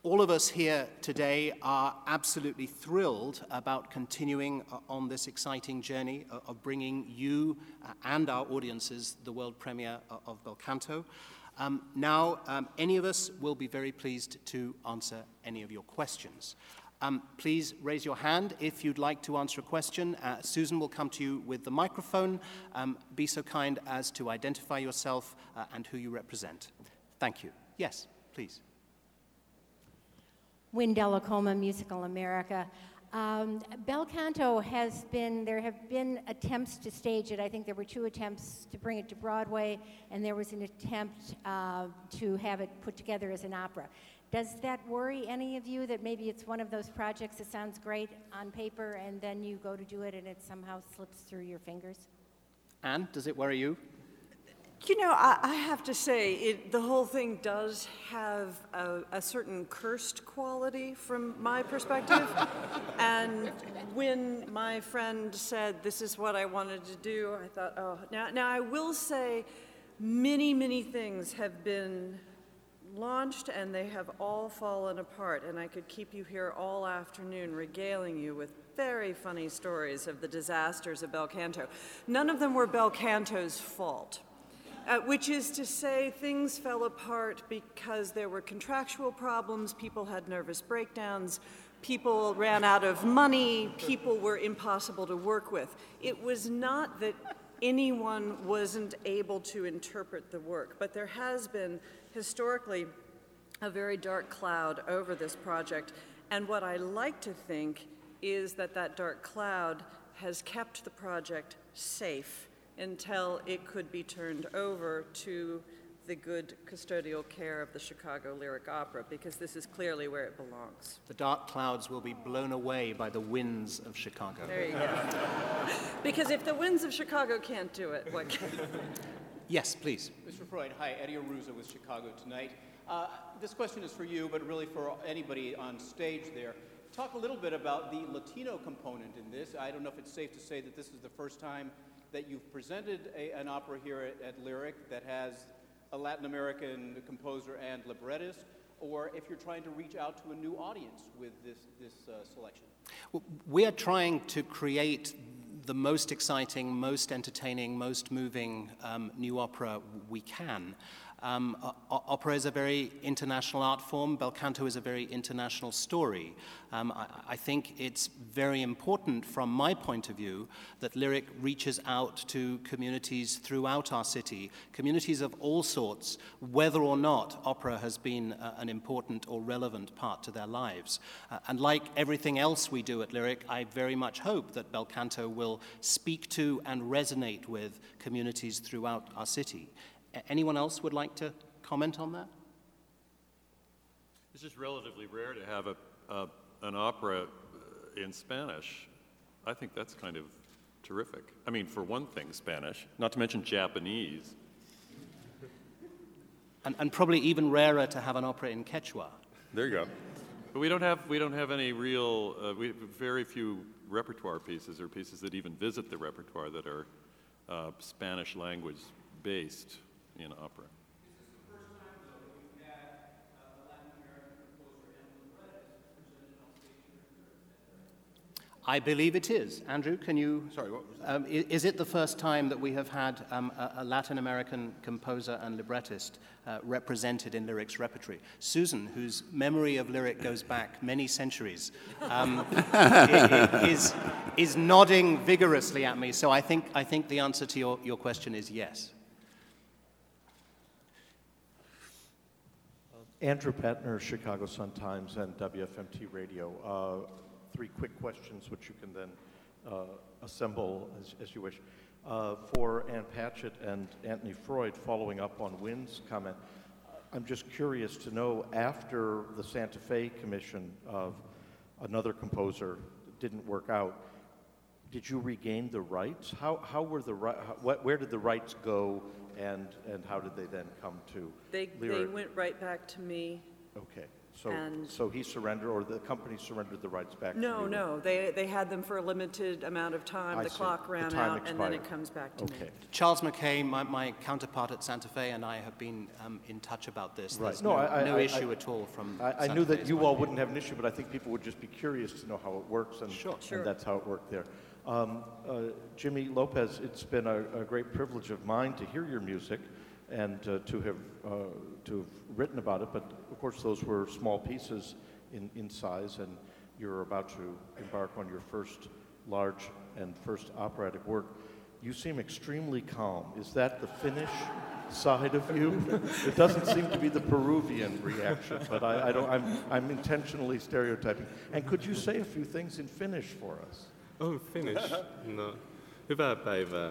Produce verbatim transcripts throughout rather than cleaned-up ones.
All of us here today are absolutely thrilled about continuing on this exciting journey of bringing you and our audiences the world premiere of Bel Canto. Um, now, um, any of us will be very pleased to answer any of your questions. Um, please raise your hand if you'd like to answer a question. Uh, Susan will come to you with the microphone. Um, be so kind as to identify yourself uh, and who you represent. Thank you. Yes, please. Wynn Delacoma, Musical America. Um, Bel Canto has been, there have been attempts to stage it. I think there were two attempts to bring it to Broadway, and there was an attempt uh, to have it put together as an opera. Does that worry any of you that maybe it's one of those projects that sounds great on paper and then you go to do it and it somehow slips through your fingers? Anne, does it worry you? You know, I, I have to say, it, the whole thing does have a, a certain cursed quality from my perspective. And when my friend said, this is what I wanted to do, I thought, oh, now, now I will say many, many things have been launched and they have all fallen apart, and I could keep you here all afternoon regaling you with very funny stories of the disasters of Bel Canto. None of them were Bel Canto's fault, uh, which is to say things fell apart because there were contractual problems, people had nervous breakdowns, people ran out of money, people were impossible to work with. It was not that anyone wasn't able to interpret the work, but there has been historically a very dark cloud over this project, and what I like to think is that that dark cloud has kept the project safe until it could be turned over to the good custodial care of the Chicago Lyric Opera, because this is clearly where it belongs. The dark clouds will be blown away by the winds of Chicago. There you go. Because if the winds of Chicago can't do it, what can? Yes, please. Mister Freud, hi, Eddie Aruza with Chicago Tonight. Uh, this question is for you, but really for anybody on stage there. Talk a little bit about the Latino component in this. I don't know if it's safe to say that this is the first time that you've presented a, an opera here at, at Lyric that has a Latin American composer and librettist, or if you're trying to reach out to a new audience with this, this uh, selection. Well, we are trying to create the most exciting, most entertaining, most moving um, new opera we can. Um, o- opera is a very international art form. Bel Canto is a very international story. Um, I, I think it's very important from my point of view that Lyric reaches out to communities throughout our city, communities of all sorts, whether or not opera has been uh, an important or relevant part to their lives. Uh, and like everything else we do at Lyric, I very much hope that Bel Canto will speak to and resonate with communities throughout our city. Anyone else would like to comment on that? It's just relatively rare to have a, a, an opera in Spanish. I think that's kind of terrific. I mean, for one thing, Spanish, not to mention Japanese. And, and probably even rarer to have an opera in Quechua. There you go. But we don't have, we don't have any real, uh, we very few repertoire pieces or pieces that even visit the repertoire that are uh, Spanish language based in opera. Is this the first time, though, that you've had uh, a Latin American composer and librettist presented on stage here? I believe it is. Andrew, can you... Sorry, what was that? Um, is, is it the first time that we have had um, a, a Latin American composer and librettist uh, represented in Lyric's repertory? Susan, whose memory of Lyric goes back many centuries, um, is, is nodding vigorously at me. So I think, I think the answer to your, your question is yes. Andrew Petner, Chicago Sun-Times and W F M T Radio. Uh, three quick questions which you can then uh, assemble as, as you wish. Uh, for Ann Patchett and Anthony Freud, following up on Wynn's comment, I'm just curious to know, after the Santa Fe commission of another composer didn't work out, did you regain the rights? How, how were the ri- how, where did the rights go, and, and how did they then come to They, they Lyric? went right back to me. Okay. So, And- so he surrendered, or the company surrendered the rights back to No, you? no, they, they had them for a limited amount of time. I The see. clock The ran time out, and then it expired. comes back to me. Okay. Charles McKay, my, my counterpart at Santa Fe, and I have been um, in touch about this. Right. There's No, no, I- I- no I- issue I- at all from I, I Santa knew that Fe's you point all of view. wouldn't have an issue, but I think people would just be curious to know how it works, and, Sure. Sure. and that's how it worked there. Um, uh, Jimmy Lopez, it's been a, a great privilege of mine to hear your music and uh, to have uh, to have written about it, but of course those were small pieces in, in size, and you're about to embark on your first large and first operatic work. You seem extremely calm. Is that the Finnish side of you? It doesn't seem to be the Peruvian reaction, but I, I don't. I'm, I'm intentionally stereotyping. And could you say a few things in Finnish for us? Oh, Finnish. No. Hyvää päivää.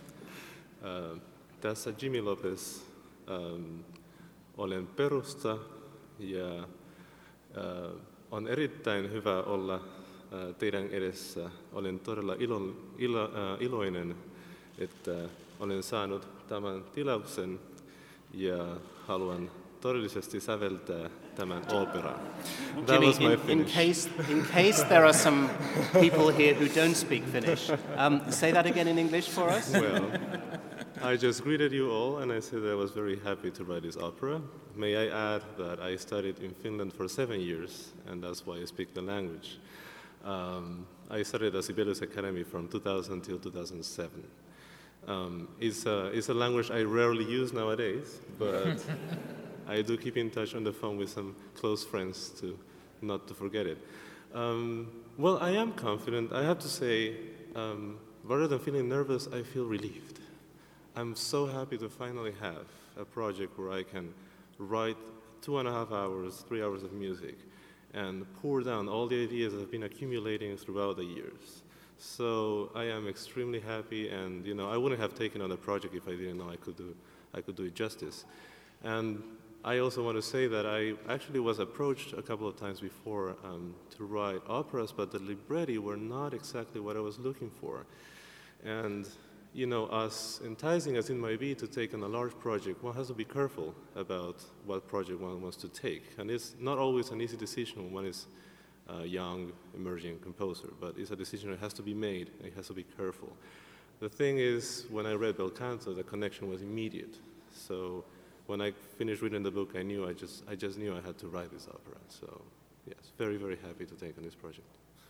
Uh, tässä Jimmy Lopez. Um, olen Perusta ja uh, on erittäin hyvä olla uh, teidän edessä. Olen todella ilo, ilo, uh, iloinen, että olen saanut tämän tilauksen ja haluan todellisesti säveltää tämän operan. That Jimmy, was my in, in, Finnish. case, in case there are some people here who don't speak Finnish, um, say that again in English for us. Well, I just greeted you all and I said that I was very happy to write this opera. May I add that I studied in Finland for seven years, and that's why I speak the language. Um, I studied at Sibelius Academy from two thousand till two thousand seven. Um, it's, a, it's a language I rarely use nowadays, but I do keep in touch on the phone with some close friends to not to forget it. Um, well, I am confident. I have to say, um, rather than feeling nervous, I feel relieved. I'm so happy to finally have a project where I can write two and a half hours, three hours of music, and pour down all the ideas that have been accumulating throughout the years. So I am extremely happy, and you know, I wouldn't have taken on the project if I didn't know I could do, I could do it justice. And I also want to say that I actually was approached a couple of times before um, to write operas, but the libretti were not exactly what I was looking for. And you know, as enticing as it might be to take on a large project, one has to be careful about what project one wants to take. And it's not always an easy decision when one is a young, emerging composer, but it's a decision that has to be made, and it has to be careful. The thing is, when I read Bel Canto, the connection was immediate. So when I finished reading the book, I knew I just, I just knew I had to write this opera. So yes, very, very happy to take on this project.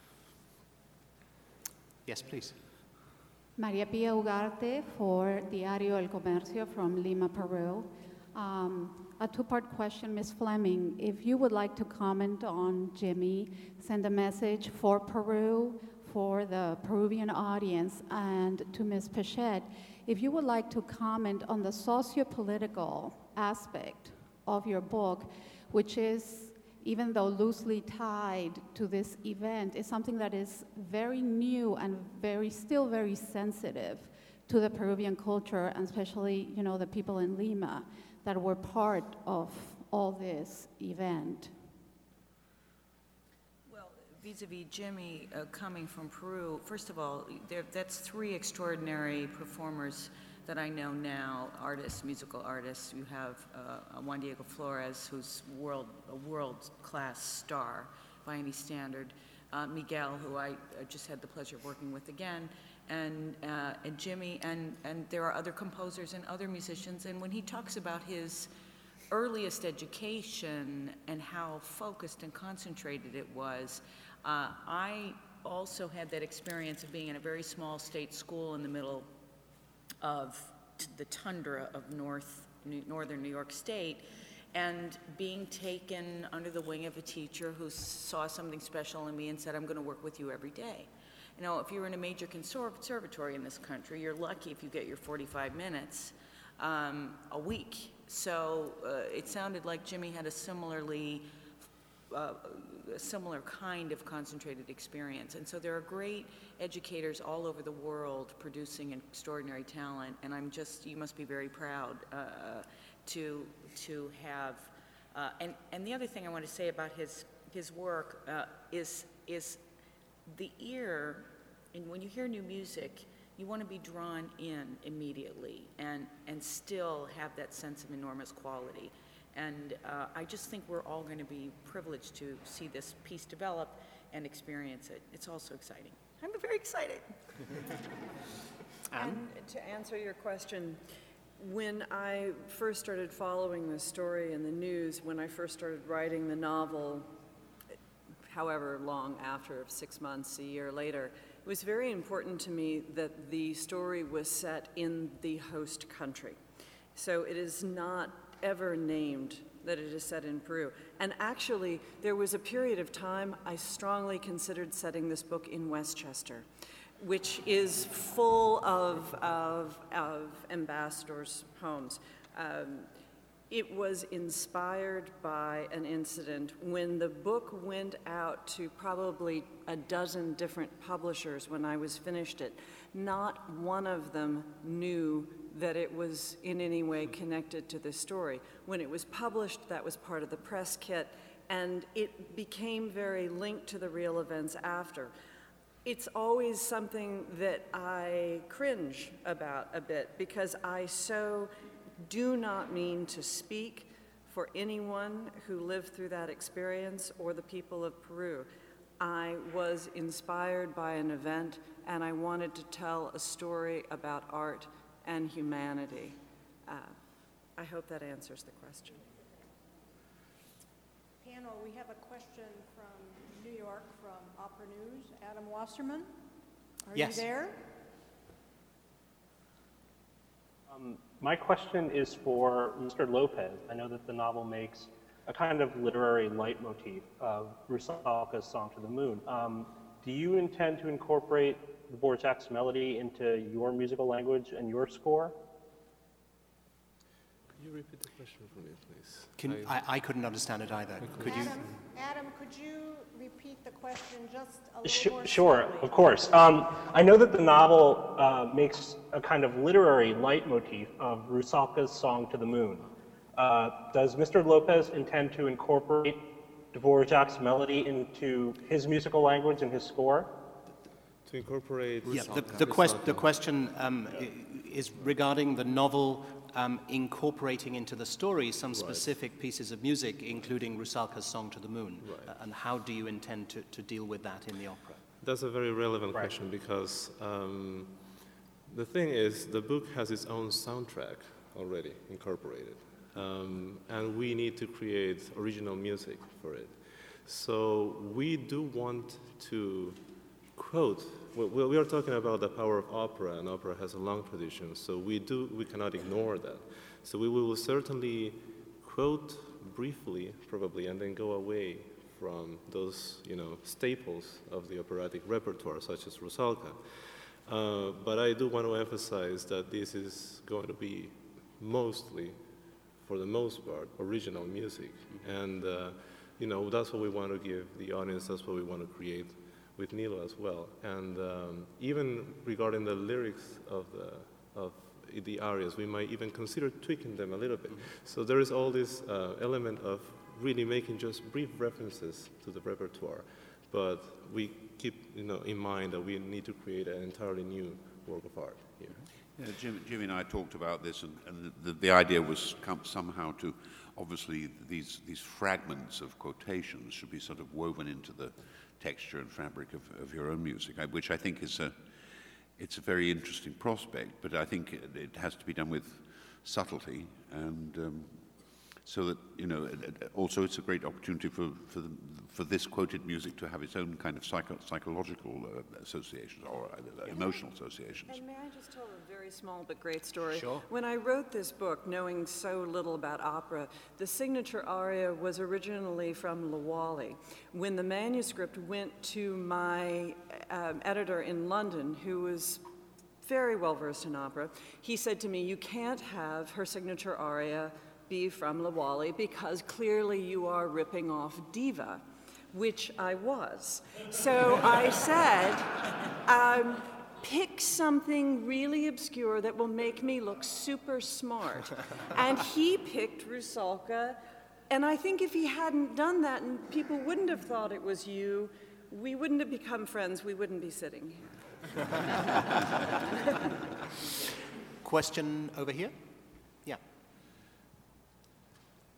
Yes, please. Maria Pia Ugarte for Diario El Comercio from Lima, Peru. Um, a two-part question, Miz Fleming. If you would like to comment on Jimmy, send a message for Peru, for the Peruvian audience, and to Miz Pichette, if you would like to comment on the socio-political aspect of your book, which is, even though loosely tied to this event, is something that is very new and very, still very sensitive to the Peruvian culture, and especially, you know, the people in Lima that were part of all this event. Well, vis-a-vis Jimmy uh, coming from Peru, first of all, there, that's three extraordinary performers that I know now, artists, musical artists. You have uh, Juan Diego Flores, who's world, a world-class star by any standard, uh, Miguel, who I uh, just had the pleasure of working with again, and, uh, and Jimmy, and, and there are other composers and other musicians, and when he talks about his earliest education and how focused and concentrated it was, uh, I also had that experience of being in a very small state school in the middle of t- the tundra of North, New, northern New York State, and being taken under the wing of a teacher who saw something special in me and said, I'm going to work with you every day. You know, if you're in a major conservatory in this country, you're lucky if you get your forty-five minutes um, a week. So uh, it sounded like Jimmy had a similarly uh, a similar kind of concentrated experience. And so there are great educators all over the world producing extraordinary talent, and I'm just, you must be very proud uh, to, to have, uh, and, and the other thing I want to say about his, his work uh, is, is the ear, and when you hear new music, you want to be drawn in immediately and, and still have that sense of enormous quality. And uh, I just think we're all going to be privileged to see this piece develop and experience it. It's also exciting. I'm very excited. And to answer your question, when I first started following the story in the news, when I first started writing the novel, however long after, six months, a year later, it was very important to me that the story was set in the host country. So it is not ever named that it is set in Peru. And actually, there was a period of time I strongly considered setting this book in Westchester, which is full of, of, of ambassadors' homes. Um, it was inspired by an incident when the book went out to probably a dozen different publishers when I was finished it. Not one of them knew that it was in any way connected to the story. When it was published, that was part of the press kit, and it became very linked to the real events after. It's always something that I cringe about a bit because I so do not mean to speak for anyone who lived through that experience or the people of Peru. I was inspired by an event and I wanted to tell a story about art and humanity. Uh, I hope that answers the question. Panel, we have a question from New York from Opera News. Adam Wasserman, are Yes. you there? Um, my question is for Mister Lopez. I know that the novel makes a kind of literary leitmotif of Rusalka's Song to the Moon. Um, do you intend to incorporate the Dvorak's melody into your musical language and your score? Could you repeat the question for me, please? Can, I, I couldn't understand it either. Could you? Adam, Adam, could you repeat the question just a little Sh- more Sure, slowly? of course. Um, I know that the novel uh, makes a kind of literary leitmotif of Rusalka's Song to the Moon. Uh, does Mister Lopez intend to incorporate Dvorak's melody into his musical language and his score? To incorporate... Yeah, the, the, quest, the question um, i- is regarding the novel um, incorporating into the story some specific pieces of music, including Rusalka's Song to the Moon. Right. Uh, and how do you intend to, to deal with that in the opera? That's a very relevant question because um, the thing is, the book has its own soundtrack already incorporated. Um, and we need to create original music for it. So we do want to quote, well, we are talking about the power of opera, and opera has a long tradition, so we do, we cannot ignore that. So we will certainly quote briefly, probably, and then go away from those, you know, staples of the operatic repertoire, such as Rusalka. Uh, but I do want to emphasize that this is going to be mostly, for the most part, original music. And, uh, you know, that's what we want to give the audience, that's what we want to create with Nilo as well. And um, even regarding the lyrics of the, of the arias, we might even consider tweaking them a little bit. So there is all this uh, element of really making just brief references to the repertoire, but we keep, you know, in mind that we need to create an entirely new work of art here. Yeah, Jim, Jimmy and I talked about this, and, and the, the idea was come somehow to, obviously, these, these fragments of quotations should be sort of woven into the texture and fabric of, of your own music, I, which I think is a, it's a very interesting prospect, but I think it, it has to be done with subtlety, and um, so that, you know, also it's a great opportunity for, for, the, for this quoted music to have its own kind of psycho, psychological uh, associations or uh, emotional associations. And may I just tell a very small but great story? Sure. When I wrote this book, knowing so little about opera, the signature aria was originally from Lawali. When the manuscript went to my um, editor in London, who was very well versed in opera, he said to me, "You can't have her signature aria be from Lawali because clearly you are ripping off Diva," which I was. So I said, um, pick something really obscure that will make me look super smart. And he picked Rusalka, and I think if he hadn't done that and people wouldn't have thought it was you, we wouldn't have become friends, we wouldn't be sitting here. Question over here? Yeah.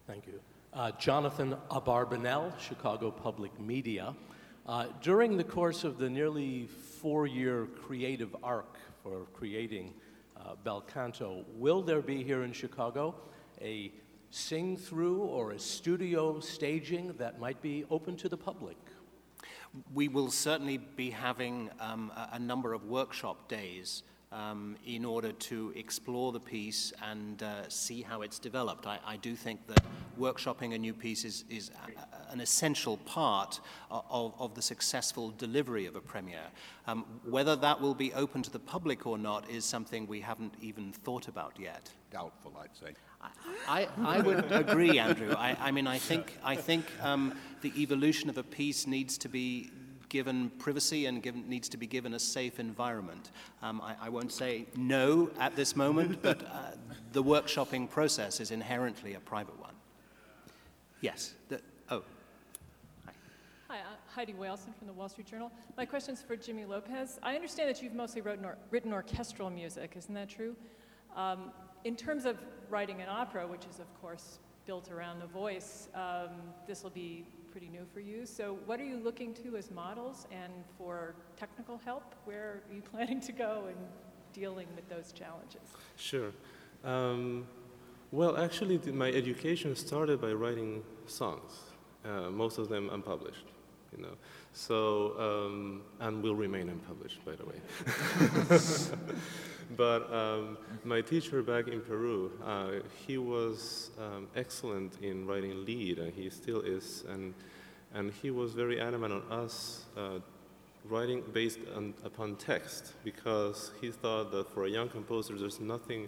Thank you. Uh, Jonathan Abarbanel, Chicago Public Media. Uh, during the course of the nearly four-year creative arc for creating uh, Bel Canto, will there be here in Chicago a sing-through or a studio staging that might be open to the public? We will certainly be having um, a, a number of workshop days um, in order to explore the piece and uh, see how it's developed. I, I do think that workshopping a new piece is, is a, an essential part of, of the successful delivery of a premiere. Um, whether that will be open to the public or not is something we haven't even thought about yet. Doubtful, I'd say. I, I would agree, Andrew. I, I mean, I think, I think um, the evolution of a piece needs to be given privacy and given, needs to be given a safe environment. Um, I, I won't say no at this moment, but uh, the workshopping process is inherently a private one. Yes. The, oh. Hi. Hi, uh, Heidi Whalson from the Wall Street Journal. My question is for Jimmy Lopez. I understand that you've mostly written, or, written orchestral music. Isn't that true? Um, in terms of writing an opera, which is, of course, built around the voice, um, this will be pretty new for you. So what are you looking to as models, and for technical help? Where are you planning to go in dealing with those challenges? Sure. Um, well, actually, the, my education started by writing songs, uh, most of them unpublished, you know. So, um, and will remain unpublished, by the way. But um, my teacher back in Peru, uh, he was um, excellent in writing lead, and he still is, and and he was very adamant on us uh, writing based on, upon text, because he thought that for a young composer, there's nothing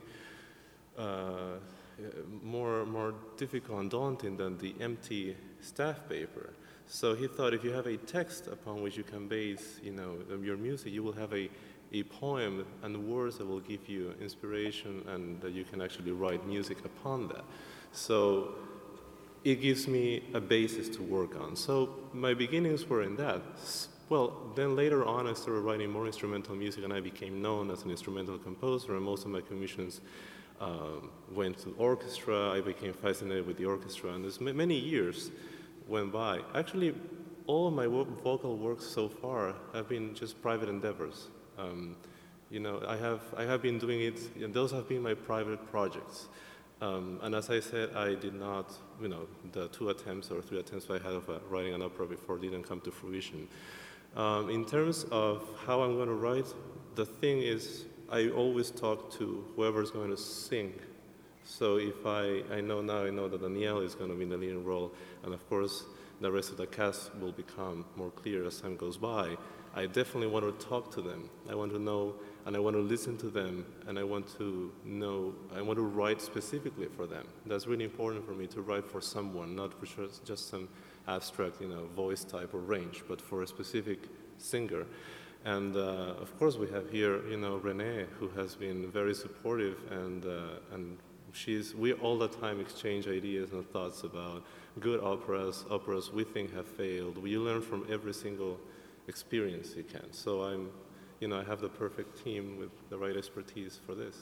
uh, more more difficult and daunting than the empty staff paper. So he thought if you have a text upon which you can base, you know, your music, you will have a a poem and words that will give you inspiration, and that you can actually write music upon that. So it gives me a basis to work on. So my beginnings were in that. Well, then later on I started writing more instrumental music, and I became known as an instrumental composer, and most of my commissions um, went to orchestra. I became fascinated with the orchestra, and there's m- many years went by. Actually, all of my vo- vocal works so far have been just private endeavors. Um, you know, I have I have been doing it, and those have been my private projects. Um, and as I said, I did not, you know, the two attempts or three attempts I had of uh, writing an opera before didn't come to fruition. Um, in terms of how I'm going to write, the thing is, I always talk to whoever's going to sing. So if I, I know now, I know that Danielle is going to be in the leading role, and of course, the rest of the cast will become more clear as time goes by. I definitely want to talk to them. I want to know, and I want to listen to them, and I want to know, I want to write specifically for them. That's really important for me, to write for someone, not for just, just some abstract, you know, voice type or range, but for a specific singer. And uh, of course, we have here, you know, Renee, who has been very supportive, and uh, and she's, we all the time exchange ideas and thoughts about good operas, operas we think have failed. We learn from every single experience you can. So I'm, you know, I have the perfect team with the right expertise for this.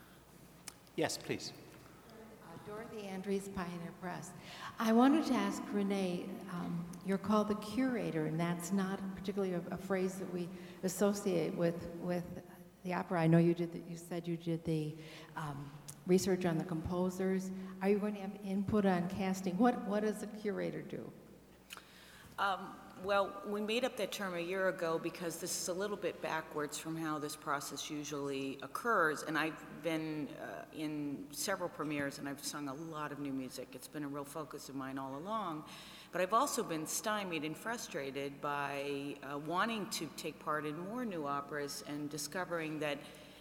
Yes, please. Uh, Dorothy Andrews, Pioneer Press. I wanted to ask Renee, um, you're called the curator, and that's not particularly a, a phrase that we associate with with the opera. I know you did. The, you said you did the um, research on the composers. Are you going to have input on casting? What What does a curator do? Um, well, we made up that term a year ago because this is a little bit backwards from how this process usually occurs. And I've been uh, in several premieres, and I've sung a lot of new music. It's been a real focus of mine all along. But I've also been stymied and frustrated by uh, wanting to take part in more new operas and discovering that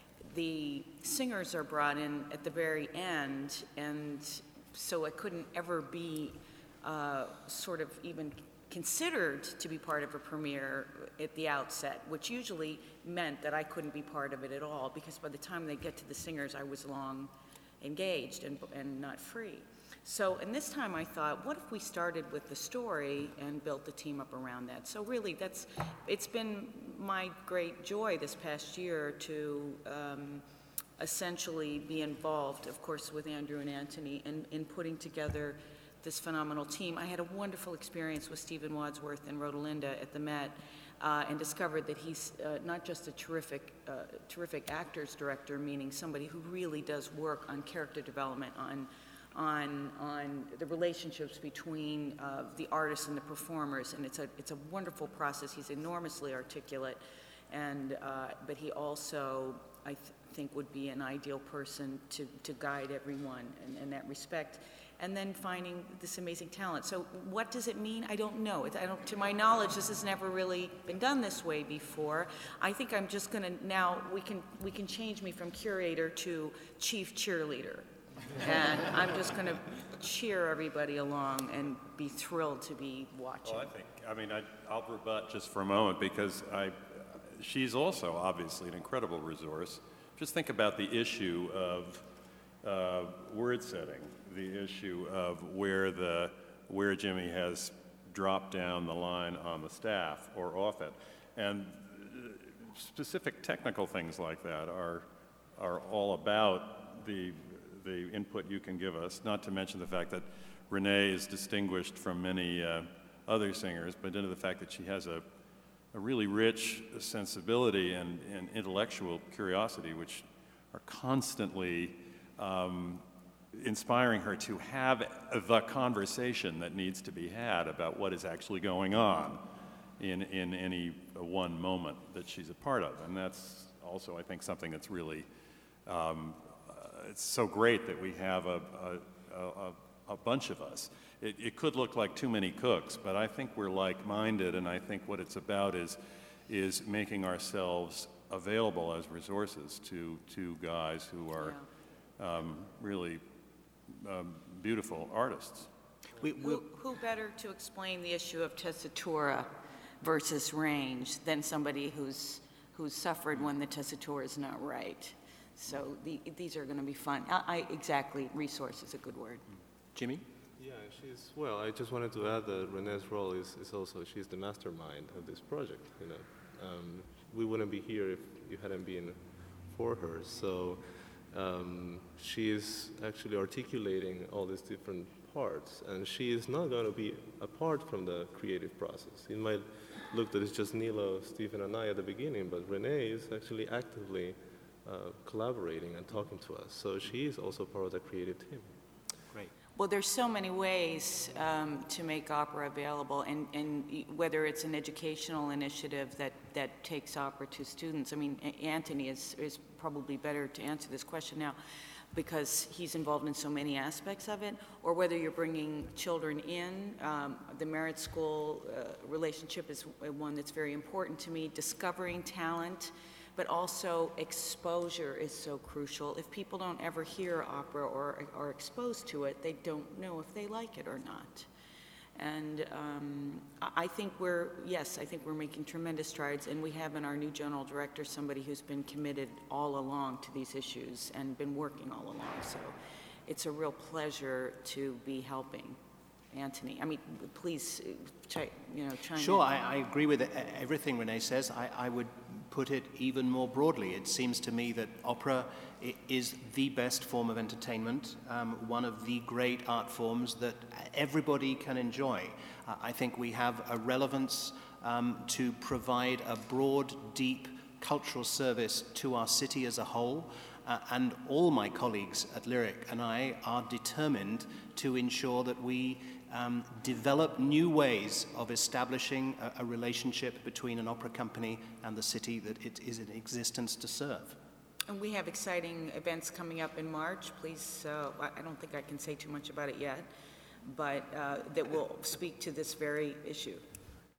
the singers are brought in at the very end, and so it couldn't ever be uh, sort of even considered to be part of a premiere at the outset, which usually meant that I couldn't be part of it at all, because by the time they get to the singers, I was long engaged and, and not free. So, and this time I thought, what if we started with the story and built the team up around that? So really, that's, it's been my great joy this past year to um, essentially be involved, of course, with Andrew and Anthony in, in putting together this phenomenal team. I had a wonderful experience with Stephen Wadsworth and Rosalinda at the Met, uh, and discovered that he's uh, not just a terrific, uh, terrific actors director, meaning somebody who really does work on character development, on, on, on the relationships between uh, the artists and the performers, and it's a, it's a wonderful process. He's enormously articulate, and, uh, but he also, I th think, would be an ideal person to, to guide everyone in, in that respect. And then finding this amazing talent. So what does it mean? I don't know. It, I don't, to my knowledge, this has never really been done this way before. I think I'm just gonna, now we can, we can change me from curator to chief cheerleader. And I'm just gonna cheer everybody along and be thrilled to be watching. Well, I think, I mean, I, I'll rebut just for a moment because I, she's also obviously an incredible resource. Just think about the issue of uh, word setting. The issue of where the where Jimmy has dropped down the line on the staff or off it, and specific technical things like that are are all about the the input you can give us. Not to mention the fact that Renee is distinguished from many uh, other singers, but into the fact that she has a a really rich sensibility and, and intellectual curiosity, which are constantly um, inspiring her to have the conversation that needs to be had about what is actually going on in, in any one moment that she's a part of. And that's also, I think, something that's really, um, uh, it's so great that we have a, a, a, a bunch of us. It, it could look like too many cooks, but I think we're like-minded, and I think what it's about is, is making ourselves available as resources to, to guys who are um, really Um, beautiful artists. We, who, who better to explain the issue of tessitura versus range than somebody who's who's suffered when the tessitura is not right? So the, these are going to be fun. I, I exactly, resource is a good word. Jimmy? Yeah, she's well. I just wanted to add that Renee's role is, is also she's the mastermind of this project. You know, um, we wouldn't be here if you hadn't been for her. So. Um, she is actually articulating all these different parts, and she is not going to be apart from the creative process. It might look that it's just Nilo, Stephen, and I at the beginning, but Renee is actually actively uh, collaborating and talking to us. So she is also part of the creative team. Great. Well, there's so many ways um, to make opera available, and, and whether it's an educational initiative that, that takes opera to students. I mean, Anthony is, is probably better to answer this question now because he's involved in so many aspects of it, or whether you're bringing children in. Um, the Merit School uh, relationship is one that's very important to me, discovering talent, but also exposure is so crucial. If people don't ever hear opera or are exposed to it, they don't know if they like it or not. And um, I think we're, yes, I think we're making tremendous strides, and we have in our new general director somebody who's been committed all along to these issues and been working all along. So it's a real pleasure to be helping. Anthony, I mean, please, ch- you know, chime Sure, in. I, I agree with everything Renee says. I, I would put it even more broadly. It seems to me that opera is the best form of entertainment, um, one of the great art forms that everybody can enjoy. Uh, I think we have a relevance um, to provide a broad, deep cultural service to our city as a whole. Uh, and all my colleagues at Lyric and I are determined to ensure that we um, develop new ways of establishing a, a relationship between an opera company and the city that it is in existence to serve. And we have exciting events coming up in March. Please, uh, I don't think I can say too much about it yet, but uh, that will speak to this very issue.